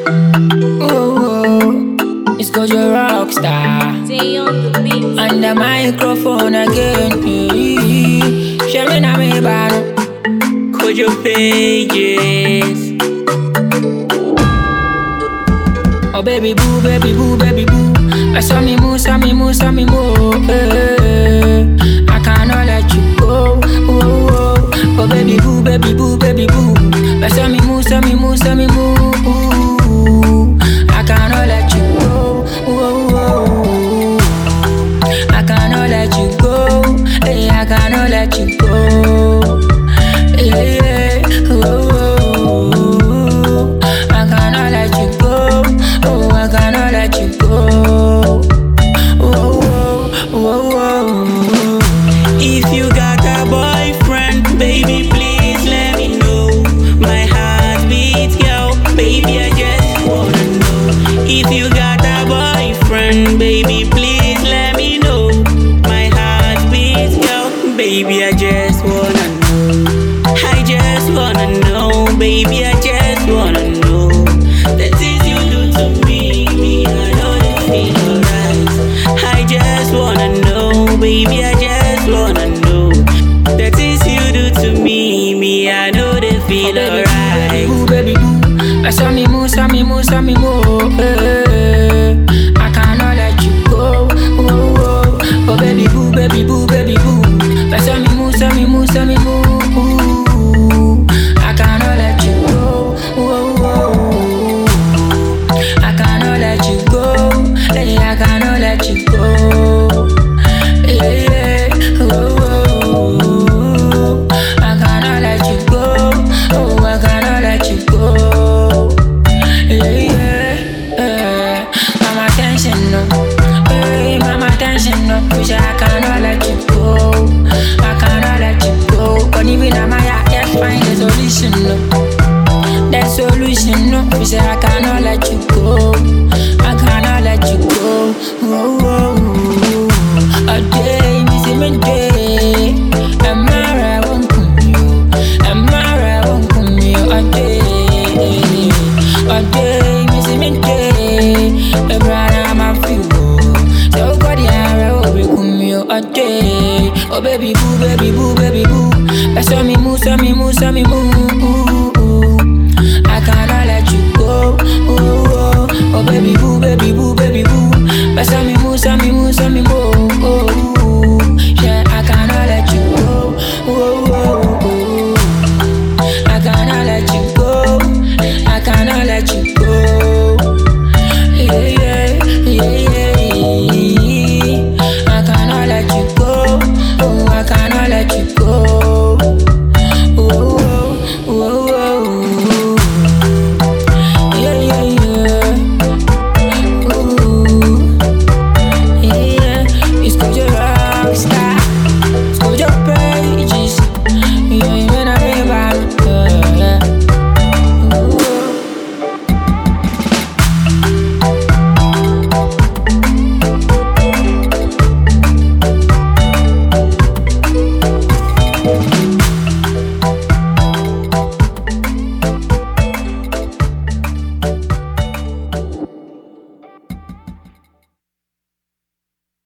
Oh, it's cause you're a rock star. Stay on the beat. And the microphone again. Sharing a me bano. Cause your pages. Oh baby boo, baby boo, baby boo. I saw me move, saw me move, saw me move. I cannot let you go. Oh baby boo, baby boo, baby boo. I saw me move, saw me move, saw me move. I cannot let you go. I cannot let you go. Hey, I cannot let you go. Yeah, I cannot let you go. Oh, I cannot let you go. If you got a boyfriend, baby, please let me know. My heart beats, yo, baby, I just wanna know. If you got a boyfriend, baby, please let me know. My heart beats, yo, baby, I just wanna know. I just wanna know, baby, I just wanna know. The things you do to me, I know they feel alright. I just wanna know, baby, I just wanna know. The things you do to me, I know they feel alright. Baby boo, baby boo. I saw me move, saw me move, saw me move. I cannot let you go. Oh baby boo, baby boo, baby boo. I saw me move, saw me move, saw me move. I cannot let you go. I cannot let you go. Hey, I cannot let you go. Yeah, I cannot let you go. Oh, I cannot let you go. Yeah. Mama attention no. Hey, mama attention no. Wish I cannot let you go. I cannot let you go. But even I'm just find the solution no. The solution no. Wish I cannot let you go. I cannot let you go. A day, missing me day. A mara won't come you. A mara won't come you. A day, missing me day. A brother, my feel. So God, yeah, I will come you. A day. Oh baby boo, baby boo, baby boo. I saw me move, saw me move, saw me move. I cannot let you go. Oh baby boo, baby boo, baby boo. I saw me move, saw me move, saw me move. Yeah, I cannot let you go. I cannot let you go. I cannot let you go.